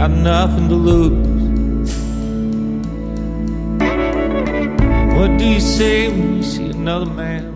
got nothing to lose. What do you say when you see another man